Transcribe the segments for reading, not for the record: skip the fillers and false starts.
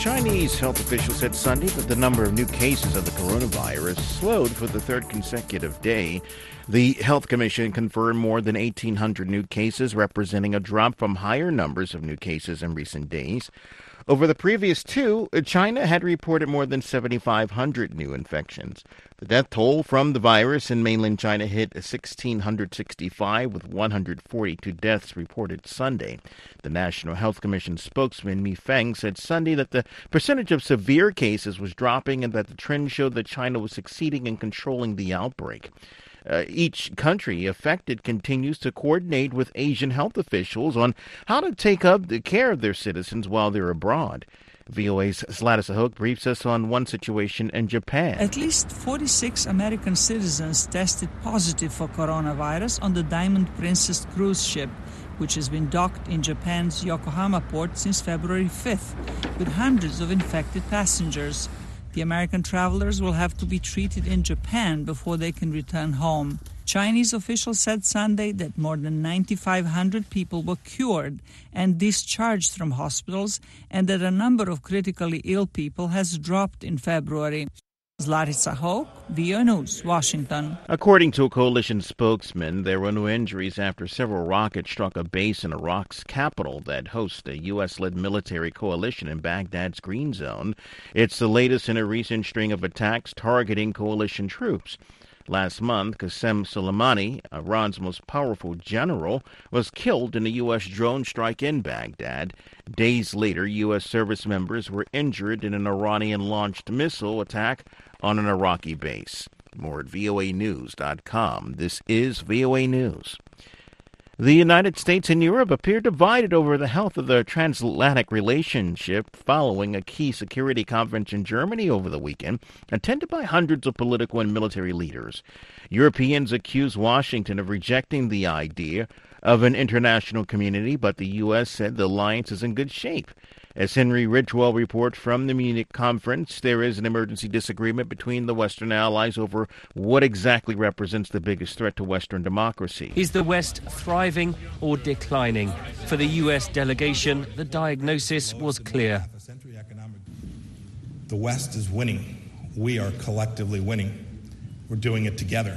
Chinese health officials said Sunday that the number of new cases of the coronavirus slowed for the third consecutive day. The Health Commission confirmed more than 1,800 new cases, representing a drop from higher numbers of new cases in recent days. Over the previous two, China had reported more than 7,500 new infections. The death toll from the virus in mainland China hit 1,665, with 142 deaths reported Sunday. The National Health Commission spokesman Mi Feng said Sunday that the percentage of severe cases was dropping and that the trend showed that China was succeeding in controlling the outbreak. Each country affected continues to coordinate with Asian health officials on how to take up the care of their citizens while they're abroad. VOA's Zlata Sahok briefs us on one situation in Japan. At least 46 American citizens tested positive for coronavirus on the Diamond Princess cruise ship, which has been docked in Japan's Yokohama port since February 5th, with hundreds of infected passengers. The American travelers will have to be treated in Japan before they can return home. Chinese officials said Sunday that more than 9,500 people were cured and discharged from hospitals, and that a number of critically ill people has dropped in February. Zlata Sahok, VOA News, Washington. According to a coalition spokesman, there were no injuries after several rockets struck a base in Iraq's capital that hosts a U.S.-led military coalition in Baghdad's Green Zone. It's the latest in a recent string of attacks targeting coalition troops. Last month, Qasem Soleimani, Iran's most powerful general, was killed in a U.S. drone strike in Baghdad. Days later, U.S. service members were injured in an Iranian-launched missile attack on an Iraqi base. More at voanews.com. This is VOA News. The United States and Europe appear divided over the health of the transatlantic relationship following a key security conference in Germany over the weekend, attended by hundreds of political and military leaders. Europeans accuse Washington of rejecting the idea of an international community, but the U.S. said the alliance is in good shape. As Henry Ridgwell reports from the Munich conference, there is an emergency disagreement between the Western allies over what exactly represents the biggest threat to Western democracy. Is the West thriving or declining? For the U.S. delegation, the diagnosis was clear. The West is winning. We are collectively winning. We're doing it together.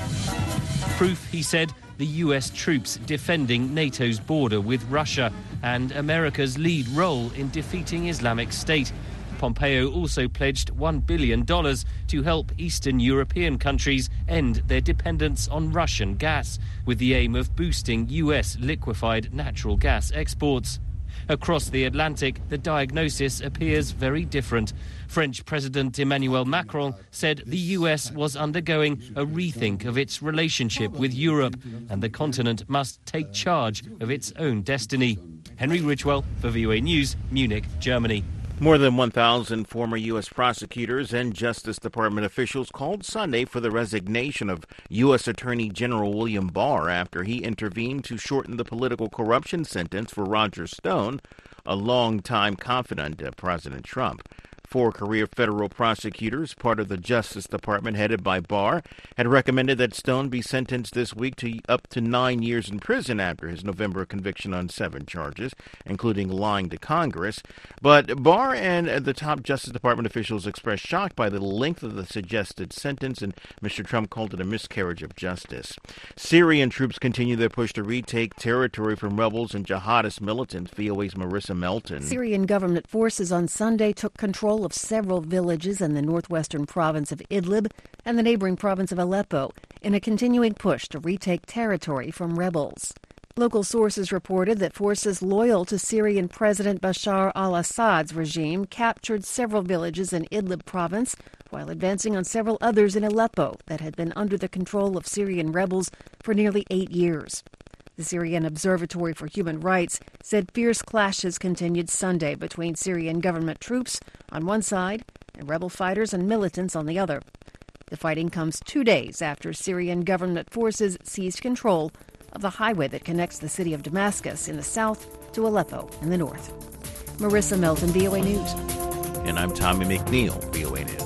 Proof, he said, the U.S. troops defending NATO's border with Russia and America's lead role in defeating Islamic State. Pompeo also pledged $1 billion to help Eastern European countries end their dependence on Russian gas, with the aim of boosting U.S. liquefied natural gas exports. Across the Atlantic, the diagnosis appears very different. French President Emmanuel Macron said the U.S. was undergoing a rethink of its relationship with Europe, and the continent must take charge of its own destiny. Henry Ridgwell for VOA News, Munich, Germany. More than 1,000 former U.S. prosecutors and Justice Department officials called Sunday for the resignation of U.S. Attorney General William Barr after he intervened to shorten the political corruption sentence for Roger Stone, a longtime confidant of President Trump. 4 career federal prosecutors, part of the Justice Department headed by Barr, had recommended that Stone be sentenced this week to up to 9 years in prison after his November conviction on 7 charges, including lying to Congress. But Barr and the top Justice Department officials expressed shock by the length of the suggested sentence, and Mr. Trump called it a miscarriage of justice. Syrian troops continue their push to retake territory from rebels and jihadist militants. VOA's Marissa Melton. Syrian government forces on Sunday took control of several villages in the northwestern province of Idlib and the neighboring province of Aleppo in a continuing push to retake territory from rebels. Local sources reported that forces loyal to Syrian President Bashar al-Assad's regime captured several villages in Idlib province while advancing on several others in Aleppo that had been under the control of Syrian rebels for nearly 8 years. The Syrian Observatory for Human Rights said fierce clashes continued Sunday between Syrian government troops on one side and rebel fighters and militants on the other. The fighting comes 2 days after Syrian government forces seized control of the highway that connects the city of Damascus in the south to Aleppo in the north. Marissa Melton, VOA News. And I'm Tommy McNeil, VOA News.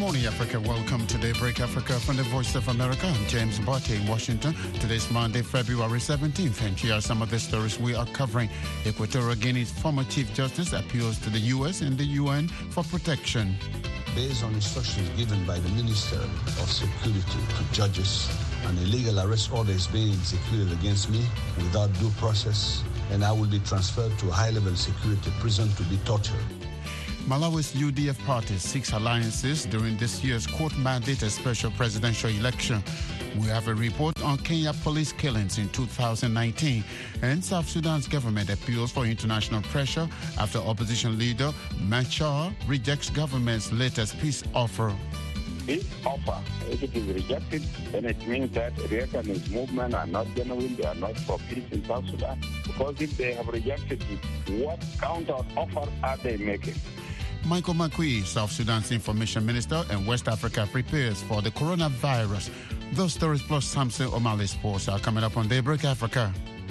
morning, Africa. Welcome to Daybreak Africa from the Voice of America. I'm James Barty in Washington. Today's Monday, February 17th, and here are some of the stories we are covering. Equatorial Guinea's former Chief Justice appeals to the U.S. and the UN for protection. Based on instructions given by the Minister of Security to judges, an illegal arrest order is being executed against me without due process, and I will be transferred to a high-level security prison to be tortured. Malawi's UDF party seeks alliances during this year's court-mandated special presidential election. We have a report on Kenya police killings in 2019, and South Sudan's government appeals for international pressure after opposition leader Machar rejects government's latest peace offer. This offer, if it is rejected, then it means that Riek and his movement are not genuine, they are not for peace in South Sudan. Because if they have rejected it, what counter offer are they making? Michael Makui, South Sudan's information minister, and West Africa prepares for the coronavirus. Those stories plus Samson O'Malley Sports are coming up on Daybreak Africa.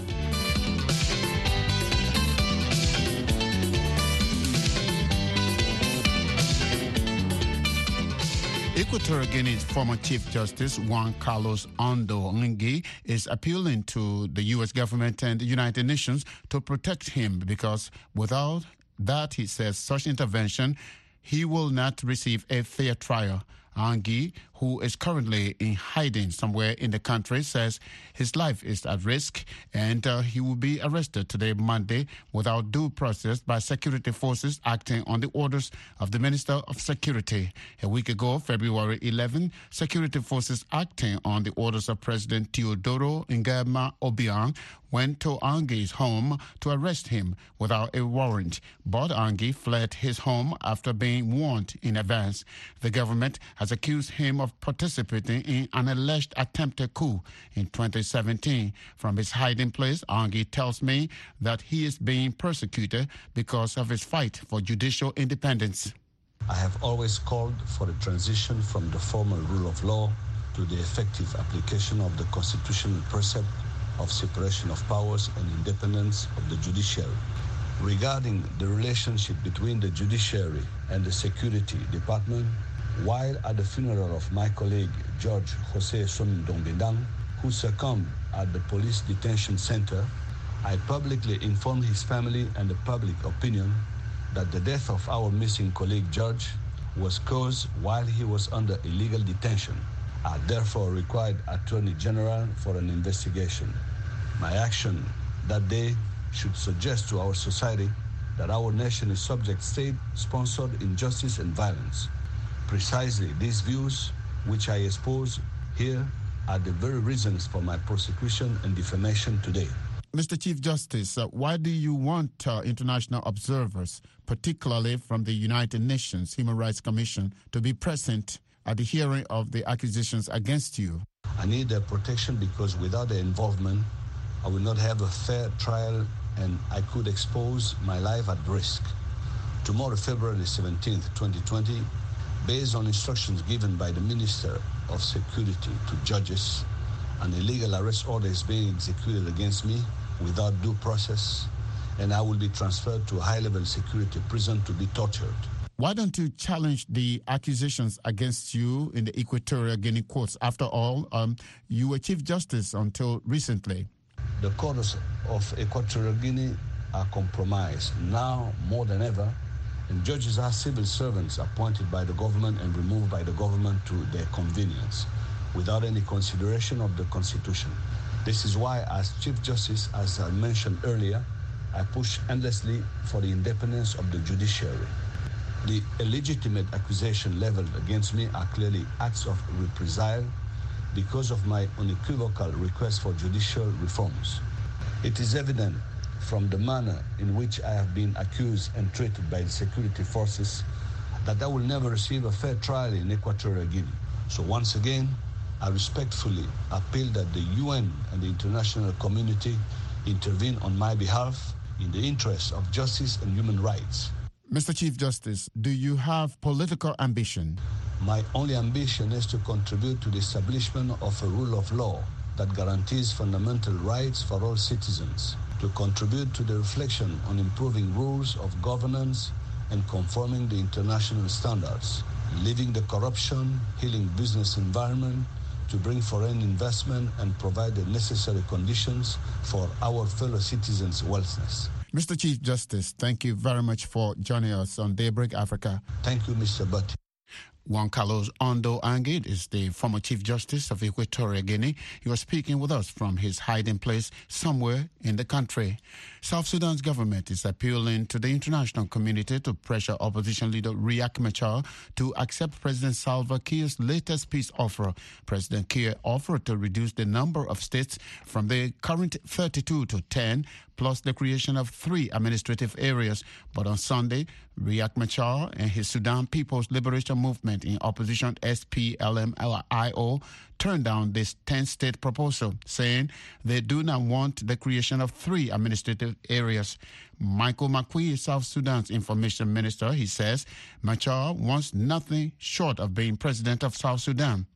Equatorial Guinea's former Chief Justice Juan Carlos Ondo Ngi is appealing to the U.S. government and the United Nations to protect him because without that, he says, such intervention, he will not receive a fair trial. Ngi, who is currently in hiding somewhere in the country, says his life is at risk and he will be arrested today, Monday, without due process by security forces acting on the orders of the Minister of Security. A week ago, February 11, security forces acting on the orders of President Teodoro Ngema Obiang went to Ngi's home to arrest him without a warrant. But Ngi fled his home after being warned in advance. The government has accused him of participating in an alleged attempted coup in 2017. From his hiding place, Ngi tells me that he is being persecuted because of his fight for judicial independence. I have always called for a transition from the formal rule of law to the effective application of the constitutional precept of separation of powers and independence of the judiciary. Regarding the relationship between the judiciary and the security department, while at the funeral of my colleague George Jose Sun Dongbendang, who succumbed at the police detention center, I publicly informed his family and the public opinion that the death of our missing colleague George was caused while he was under illegal detention. I therefore required Attorney General for an investigation. My action that day should suggest to our society that our nation is subject to state-sponsored injustice and violence. Precisely these views, which I expose here, are the very reasons for my prosecution and defamation today. Mr. Chief Justice, why do you want international observers, particularly from the United Nations Human Rights Commission, to be present at the hearing of the accusations against you? I need their protection because without their involvement, I will not have a fair trial and I could expose my life at risk. Tomorrow, February 17th, 2020, based on instructions given by the Minister of Security to judges, an illegal arrest order is being executed against me without due process, and I will be transferred to a high-level security prison to be tortured. Why don't you challenge the accusations against you in the Equatorial Guinea courts? After all, you were Chief Justice until recently. The courts of Equatorial Guinea are compromised now more than ever, and judges are civil servants appointed by the government and removed by the government to their convenience, without any consideration of the Constitution. This is why, as Chief Justice, as I mentioned earlier, I push endlessly for the independence of the judiciary. The illegitimate accusation leveled against me are clearly acts of reprisal because of my unequivocal request for judicial reforms. It is evident from the manner in which I have been accused and treated by the security forces that I will never receive a fair trial in Equatorial Guinea. So once again, I respectfully appeal that the UN and the international community intervene on my behalf in the interest of justice and human rights. Mr. Chief Justice, do you have political ambition? My only ambition is to contribute to the establishment of a rule of law that guarantees fundamental rights for all citizens, to contribute to the reflection on improving rules of governance and conforming the international standards. leaving the corruption, healing business environment, to bring foreign investment and provide the necessary conditions for our fellow citizens' wellness. Mr. Chief Justice, thank you very much for joining us on Daybreak Africa. Thank you, Mr. Butt. Juan Carlos Ondo Anguid is the former Chief Justice of Equatorial Guinea. He was speaking with us from his hiding place somewhere in the country. South Sudan's government is appealing to the international community to pressure opposition leader Riek Machar to accept President Salva Kiir's latest peace offer. President Kiir offered to reduce the number of states from the current 32 to 10, plus the creation of 3 administrative areas. But on Sunday, Riek Machar and his Sudan People's Liberation Movement in opposition SPLM-IO turned down this 10-state proposal, saying they do not want the creation of 3 administrative areas. Michael Makui, South Sudan's information minister, he says Machar wants nothing short of being president of South Sudan.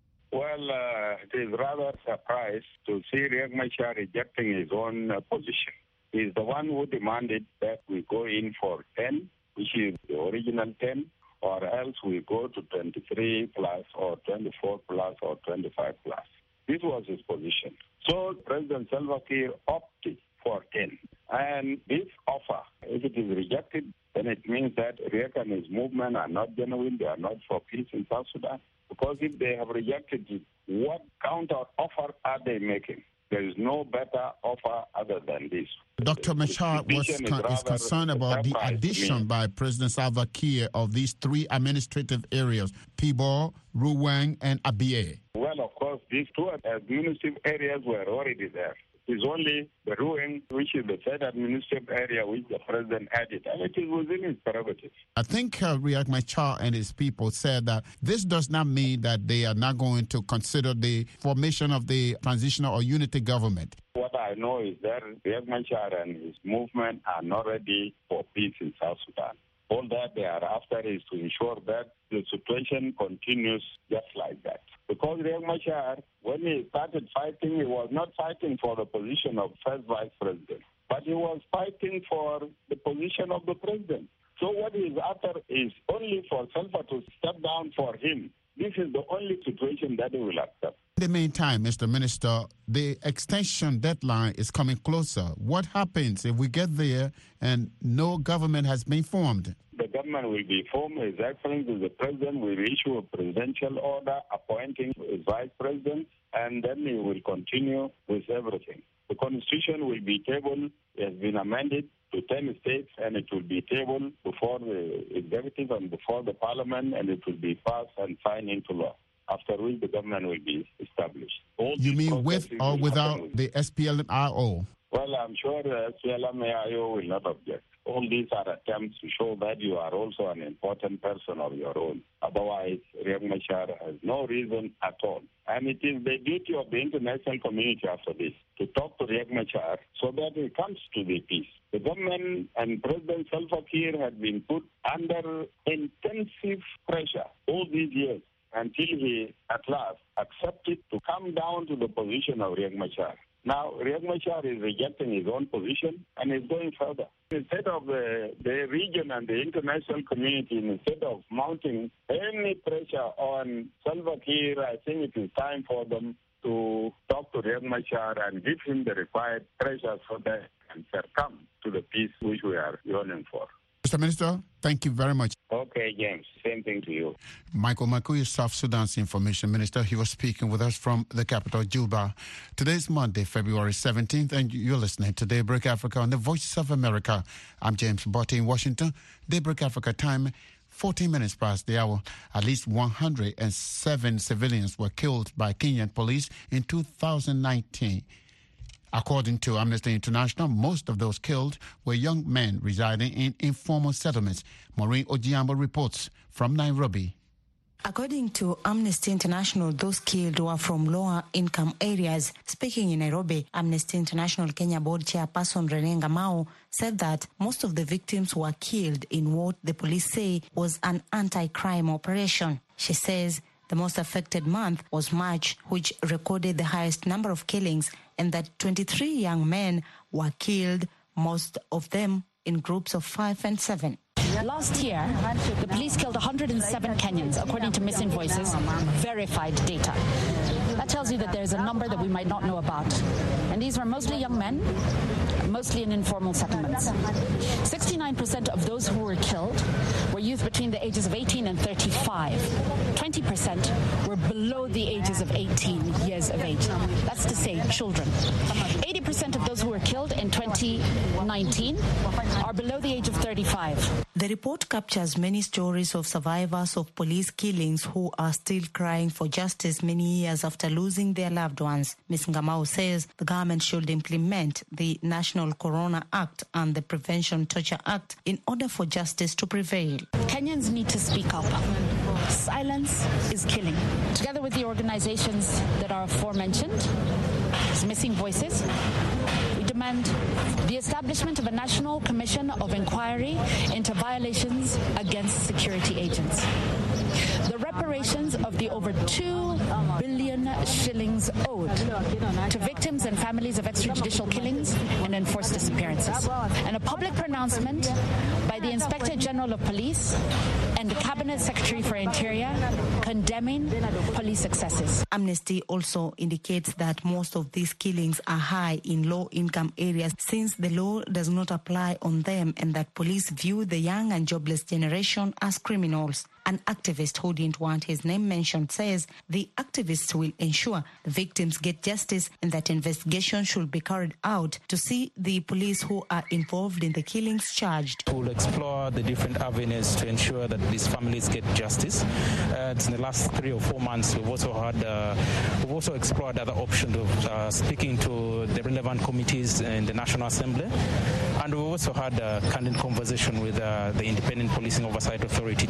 Well, it is rather surprised to see Riek Machar rejecting his own position. He's the one who demanded that we go in for 10, which is the original 10, or else we go to 23 plus or 24 plus or 25 plus. This was his position. So President Salva Kiir opted for 10. And this offer, if it is rejected, then it means that Riek and his movement are not genuine, they are not for peace in South Sudan. Because if they have rejected it, what counter offer are they making? There is no better offer other than this. Dr. Machar is concerned about the addition by President Salva Kiir of these 3 administrative areas, Pibor, Ruweng, and Abia. Well, of course, these 2 administrative areas were already there. It's only the Ruweng, which is the 3rd administrative area, which the president added, and it is within his prerogative. I think Riek Machar and his people said that this does not mean that they are not going to consider the formation of the transitional or unity government. What I know is that Riek Machar and his movement are not ready for peace in South Sudan. All that they are after is to ensure that the situation continues just like that. Because Riek Machar, when he started fighting, he was not fighting for the position of first vice president, but he was fighting for the position of the president. So what he is after is only for Salva to step down for him. This is the only situation that he will accept. In the meantime, Mr. Minister, the extension deadline is coming closer. What happens if we get there and no government has been formed? The government will be formed. His Excellency the President will issue a presidential order appointing his vice president, and then he will continue with everything. The Constitution will be tabled, it has been amended to 10 states, and it will be tabled before the executive and before the parliament, and it will be passed and signed into law, after which the government will be established. You mean with or without the SPLM-IO? Well, I'm sure the SPLM-IO will not object. All these are attempts to show that you are also an important person of your own. Otherwise, Riek Machar has no reason at all. And it is the duty of the international community after this to talk to Riek Machar so that he comes to the peace. The government and President Salva Kiir had been put under intensive pressure all these years until he at last accepted to come down to the position of Riek Machar. Now, Riek Machar is rejecting his own position and is going further. Instead of the region and the international community, instead of mounting any pressure on Salva Kiir, I think it is time for them to talk to Riek Machar and give him the required pressure so that he can succumb to the peace which we are yearning for. Mr. Minister, thank you very much. Okay, James. Same thing to you. Michael Makui is South Sudan's information minister. He was speaking with us from the capital, Juba. Today's Monday, February 17th, and you're listening to Daybreak Africa on the Voices of America. I'm James Botte in Washington. Daybreak Africa time, 14 minutes past the hour. At least 107 civilians were killed by Kenyan police in 2019. According to Amnesty International, most of those killed were young men residing in informal settlements. Maureen Ojiambo reports from Nairobi. According to Amnesty International, those killed were from lower-income areas. Speaking in Nairobi, Amnesty International Kenya Board Chairperson Rene Ngamau said that most of the victims were killed in what the police say was an anti-crime operation. She says the most affected month was March, which recorded the highest number of killings, and that 23 young men were killed, most of them in groups of 5 and 7. We Last year, the police killed 107 Kenyans, according to Missing Voices, verified data. That tells you that there's a number that we might not know about. And these were mostly young men, mostly in informal settlements. 69% of those who were killed were youth between the ages of 18 and 35. 20% were below the ages of 18 years of age. That's to say, children. 80% of those who were killed in 2019 are below the age of 35. The report captures many stories of survivors of police killings who are still crying for justice many years after losing their loved ones. Ms. Ngamau says the government should implement the National Corona Act and the Prevention Torture Act in order for justice to prevail. Kenyans need to speak up. Silence is killing. Together with the organizations that are aforementioned, Missing Voices, we demand the establishment of a national commission of inquiry into violations against security agents. The reparations of the over 2 billion shillings owed to victims and families of extrajudicial killings and enforced disappearances. And a public pronouncement by the Inspector General of Police and the Cabinet Secretary for Interior condemning police excesses. Amnesty also indicates that most of these killings are high in low-income areas since the law does not apply on them and that police view the young and jobless generation as criminals. An activist who didn't want his name mentioned says the activists will ensure the victims get justice and that investigations should be carried out to see the police who are involved in the killings charged. We'll explore the different avenues to ensure that these families get justice. In the last 3 or 4 months, we've also explored other options of speaking to the relevant committees in the National Assembly. And we also had a candid conversation with the Independent Policing Oversight Authority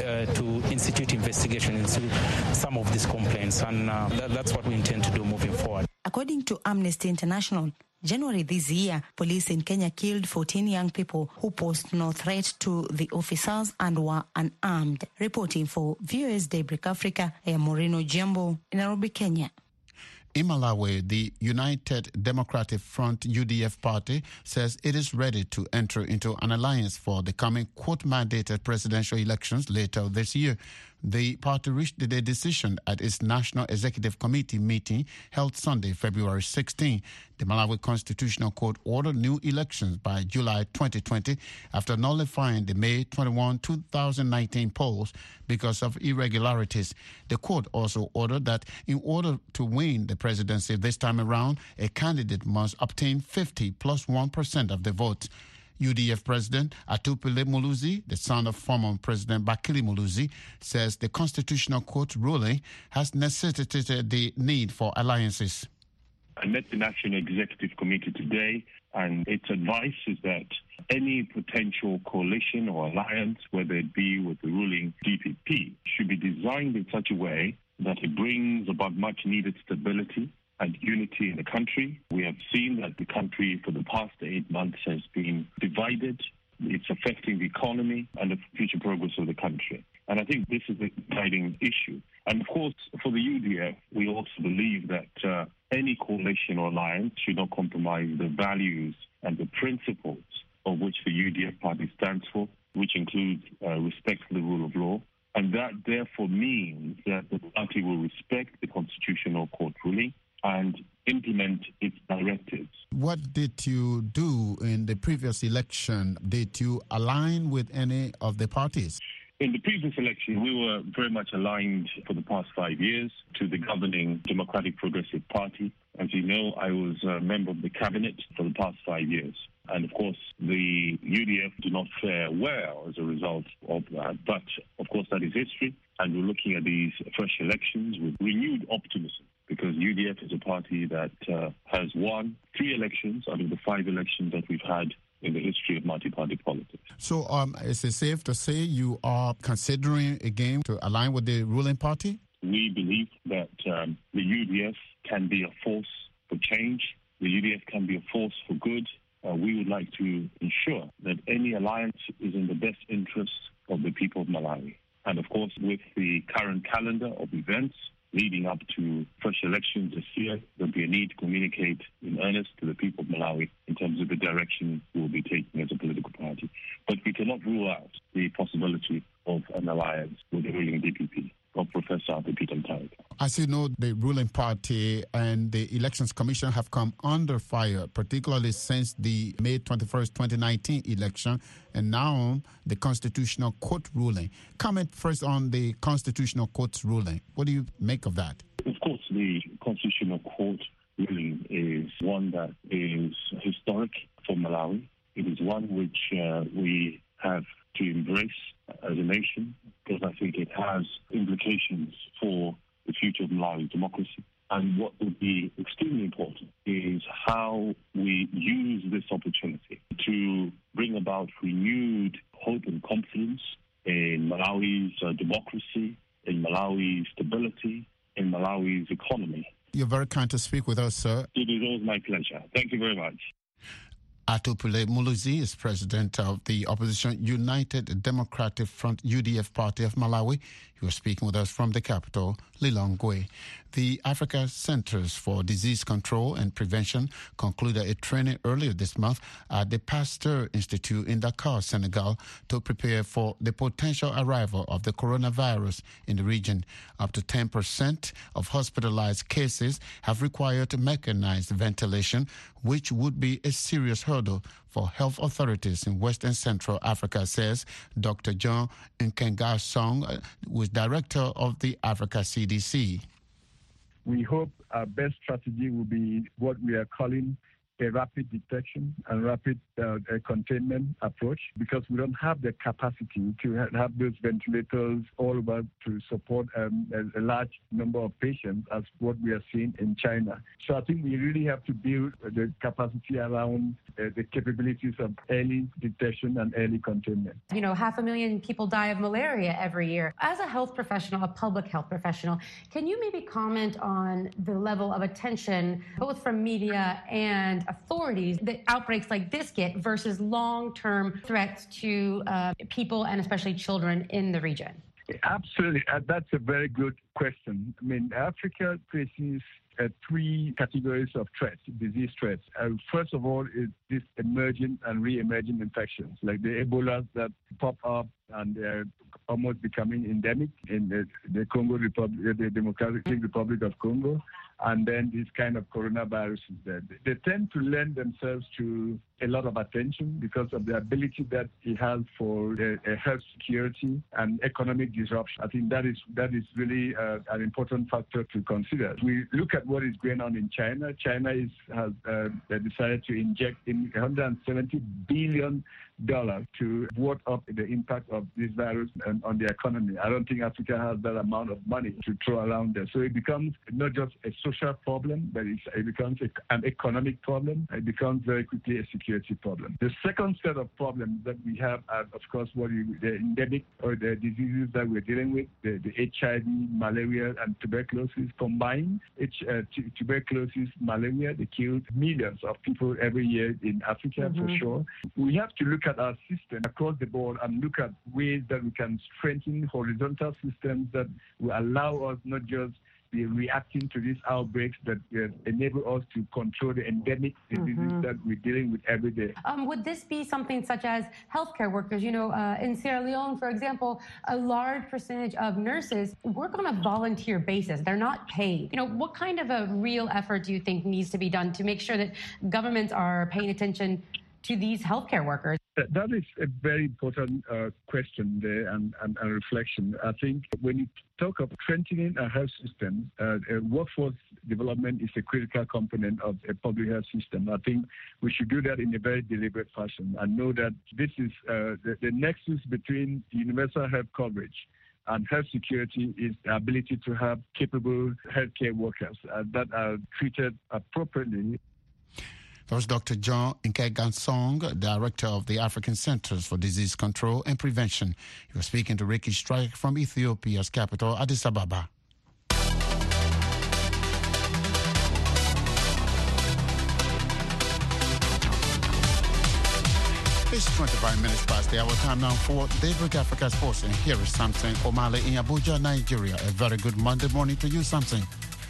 to institute investigation into some of these complaints. And that's what we intend to do moving forward. According to Amnesty International, January this year, police in Kenya killed 14 young people who posed no threat to the officers and were unarmed. Reporting for VOS Daybreak Africa, I am Moreno Jambo in Nairobi, Kenya. In Malawi, the United Democratic Front UDF party says it is ready to enter into an alliance for the coming court-mandated presidential elections later this year. The party reached the decision at its National Executive Committee meeting held Sunday, February 16. The Malawi Constitutional Court ordered new elections by July 2020 after nullifying the May 21, 2019 polls because of irregularities. The court also ordered that in order to win the presidency this time around, a candidate must obtain 50 plus 1% of the votes. UDF President Atupile Muluzi, the son of former President Bakili Muluzi, says the Constitutional Court ruling has necessitated the need for alliances. I met the National Executive Committee today, and its advice is that any potential coalition or alliance, whether it be with the ruling DPP, should be designed in such a way that it brings about much-needed stability and unity in the country. We have seen that the country for the past 8 months has been divided. It's affecting the economy and the future progress of the country. And I think this is the guiding issue. And of course, for the UDF, we also believe that any coalition or alliance should not compromise the values and the principles of which the UDF party stands for, which includes respect for the rule of law. And that therefore means that the party will respect the Constitutional Court ruling and implement its directives. What did you do in the previous election? Did you align with any of the parties? In the previous election, we were very much aligned for the past 5 years to the governing Democratic Progressive Party. As you know, I was a member of the cabinet for the past 5 years. And of course, the UDF do not fare well as a result of that. But of course, that is history. And we're looking at these fresh elections with renewed optimism, because UDF is a party that has won 3 elections out of the 5 elections that we've had in the history of multi-party politics. So is it safe to say you are considering again to align with the ruling party? We believe that the UDF can be a force for change. The UDF can be a force for good. We would like to ensure that any alliance is in the best interest of the people of Malawi. And of course, with the current calendar of events, leading up to fresh elections this year, there'll be a need to communicate in earnest to the people of Malawi in terms of the direction we'll be taking as a political party. But we cannot rule out the possibility of an alliance with the ruling DPP of Professor Peter Mutharika. As you know, the ruling party and the Elections Commission have come under fire, particularly since the May 21st, 2019 election, and now the Constitutional Court ruling. Comment first on the Constitutional Court's ruling. What do you make of that? Of course, the Constitutional Court ruling is one that is historic for Malawi. It is one which we have to embrace as a nation, because I think it has implications for the future of Malawi democracy. And what will be extremely important is how we use this opportunity to bring about renewed hope and confidence in Malawi's democracy, in Malawi's stability, in Malawi's economy. You're very kind to speak with us, sir. It is always my pleasure. Thank you very much. Atupule Muluzi is president of the opposition United Democratic Front UDF Party of Malawi. He was speaking with us from the capital, Lilongwe. The Africa Centers for Disease Control and Prevention concluded a training earlier this month at the Pasteur Institute in Dakar, Senegal, to prepare for the potential arrival of the coronavirus in the region. Up to 10% of hospitalized cases have required mechanized ventilation, which would be a serious hurdle for health authorities in West and Central Africa, says Dr. John Nkengasong, who is director of the Africa CDC. We hope our best strategy will be what we are calling a rapid detection and rapid containment approach, because we don't have the capacity to have those ventilators all over to support a large number of patients as what we are seeing in China. So I think we really have to build the capacity around the capabilities of early detection and early containment. 500,000 people die of malaria every year. As a health professional, a public health professional, can you maybe comment on the level of attention, both from media and authorities, that outbreaks like this get versus long-term threats to people and especially children in the region? Absolutely. That's a very good question. Africa faces three categories of threats, disease threats. First of all, is this emerging and re-emerging infections, like the Ebola that pop up and they're almost becoming endemic in the Congo Republic, the Democratic Republic of Congo. And then these kind of coronaviruses, they tend to lend themselves to a lot of attention because of the ability that it has for health security and economic disruption. I think that is really an important factor to consider. We look at what is going on in China. China has decided to inject in $170 billion to ward up the impact of this virus on the economy. I don't think Africa has that amount of money to throw around there. So it becomes not just a social problem, but it becomes an economic problem. It becomes very quickly a security problem. The second set of problems that we have are, of course, the endemic or the diseases that we're dealing with, the HIV, malaria, and tuberculosis combined. Tuberculosis, malaria, they kill millions of people every year in Africa, for sure. We have to look at our system across the board and look at ways that we can strengthen horizontal systems that will allow us not just be reacting to these outbreaks, that enable us to control the endemic diseases that we're dealing with every day. Would this be something such as healthcare workers? In Sierra Leone, for example, a large percentage of nurses work on a volunteer basis. They're not paid. What kind of a real effort do you think needs to be done to make sure that governments are paying attention to these healthcare workers? That is a very important question there and reflection. I think when you talk of strengthening a health system, workforce development is a critical component of a public health system. I think we should do that in a very deliberate fashion and know that this is the nexus between universal health coverage and health security is the ability to have capable healthcare workers that are treated appropriately. That was Dr. John Nkengasong, director of the African Centers for Disease Control and Prevention. He was speaking to Ricky Strike from Ethiopia's capital, Addis Ababa. It's 25 minutes past the hour. Time now for Daybreak Africa Sports. And here is Samson Omale in Abuja, Nigeria. A very good Monday morning to you, Samson.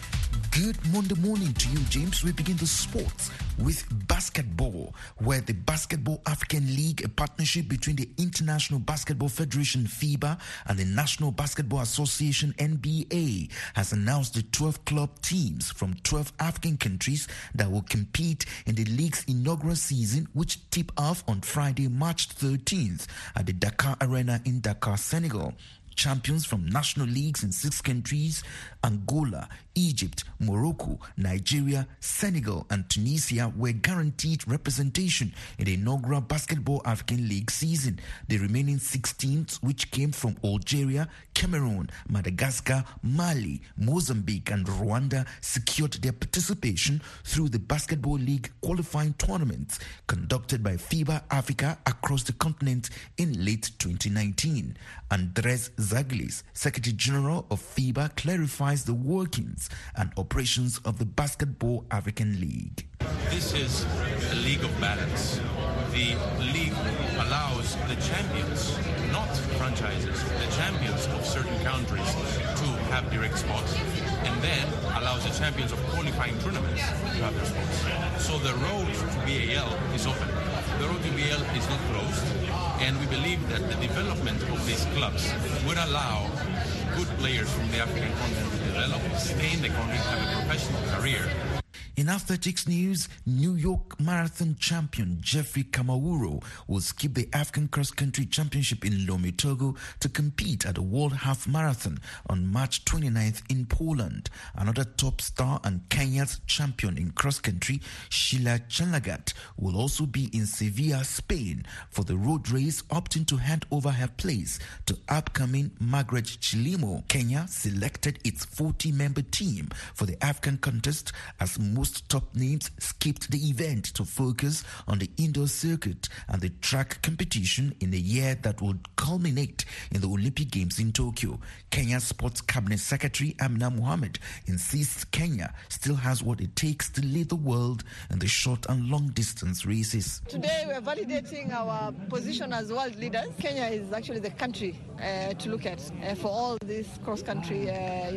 Good Monday morning to you, James. We begin the sports with basketball, where the Basketball African League, a partnership between the International Basketball Federation FIBA and the National Basketball Association NBA, has announced the 12 club teams from 12 African countries that will compete in the league's inaugural season, which tip off on Friday, March 13th at the Dakar Arena in Dakar, Senegal. Champions from national leagues in 6 countries, Angola, Egypt, Morocco, Nigeria, Senegal, and Tunisia, were guaranteed representation in the inaugural Basketball African League season. The remaining 6 teams, which came from Algeria, Cameroon, Madagascar, Mali, Mozambique, and Rwanda, secured their participation through the Basketball League qualifying tournaments conducted by FIBA Africa across the continent in late 2019. Andres Zaglis, Secretary General of FIBA, clarifies the workings and operations of the Basketball African League. This is a league of balance. The league allows the champions, not franchises, the champions of certain countries to have direct spots, and then allows the champions of qualifying tournaments to have their spots. So the road to BAL is open. The road to BAL is not closed, and we believe that the development of these clubs would allow good players from the African continent to develop, stay in the country, have a professional career. In athletics news, New York Marathon champion Jeffrey Kamawuro will skip the African Cross Country Championship in Lome, Togo to compete at the World Half Marathon on March 29th in Poland. Another top star and Kenya's champion in cross country, Sheila Chelagat, will also be in Sevilla, Spain for the road race, opting to hand over her place to upcoming Margaret Chilimo. Kenya selected its 40-member team for the African contest as most top names skipped the event to focus on the indoor circuit and the track competition in a year that will culminate in the Olympic Games in Tokyo. Kenya's Sports Cabinet Secretary Amina Mohammed insists Kenya still has what it takes to lead the world in the short and long distance races. Today we are validating our position as world leaders. Kenya is actually the country to look at for all these cross-country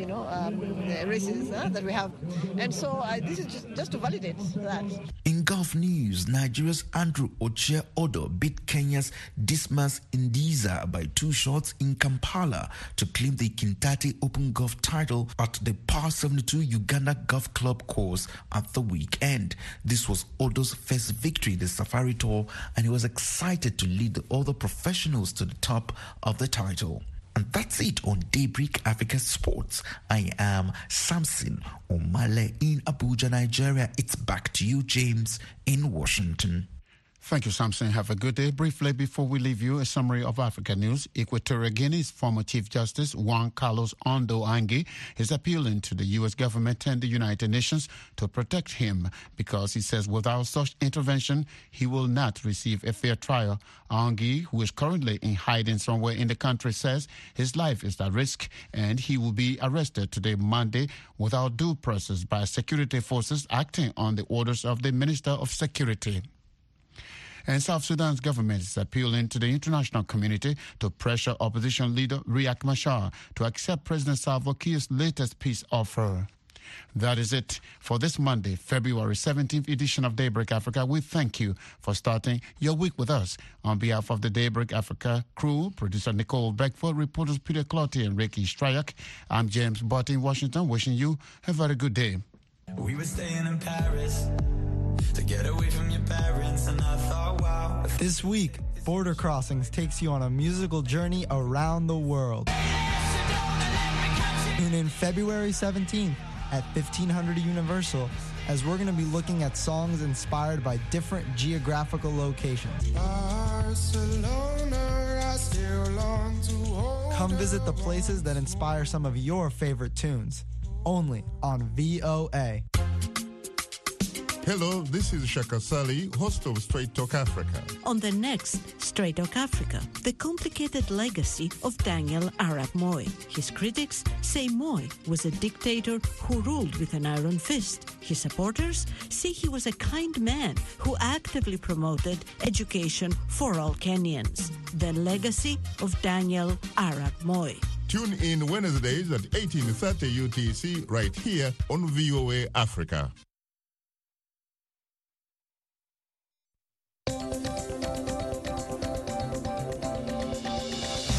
races that we have. And so this is just to validate that. In golf news, Nigeria's Andrew Ochie Odo beat Kenya's Dismas Indiza by 2 shots in Kampala to claim the Kintate Open Golf title at the Par 72 Uganda Golf Club course at the weekend. This was Odo's first victory in the Safari Tour, and he was excited to lead the other professionals to the top of the title. And that's it on Daybreak Africa Sports. I am Samson Omale in Abuja, Nigeria. It's back to you, James, in Washington. Thank you, Samson. Have a good day. Briefly, before we leave you, a summary of Africa news. Equatorial Guinea's former Chief Justice Juan Carlos Ondo Anguie is appealing to the U.S. government and the United Nations to protect him because he says without such intervention, he will not receive a fair trial. Anguie, who is currently in hiding somewhere in the country, says his life is at risk and he will be arrested today, Monday, without due process by security forces acting on the orders of the Minister of Security. And South Sudan's government is appealing to the international community to pressure opposition leader Riek Machar to accept President Salva Kiir's latest peace offer. That is it for this Monday, February 17th edition of Daybreak Africa. We thank you for starting your week with us. On behalf of the Daybreak Africa crew, producer Nicole Beckford, reporters Peter Clottey and Ricky Stryak, I'm James Butt in Washington, wishing you a very good day. We were staying in Paris to get away from your parents, and I thought, wow. This week, Border Crossings takes you on a musical journey around the world. Tune in February 17th at 1500 Universal, as we're going to be looking at songs inspired by different geographical locations. Come visit the places that inspire some of your favorite tunes, only on VOA. Hello, this is Shaka Sali, host of Straight Talk Africa. On the next Straight Talk Africa, the complicated legacy of Daniel Arap Moi. His critics say Moi was a dictator who ruled with an iron fist. His supporters say he was a kind man who actively promoted education for all Kenyans. The legacy of Daniel Arap Moi. Tune in Wednesdays at 18:30 UTC right here on VOA Africa.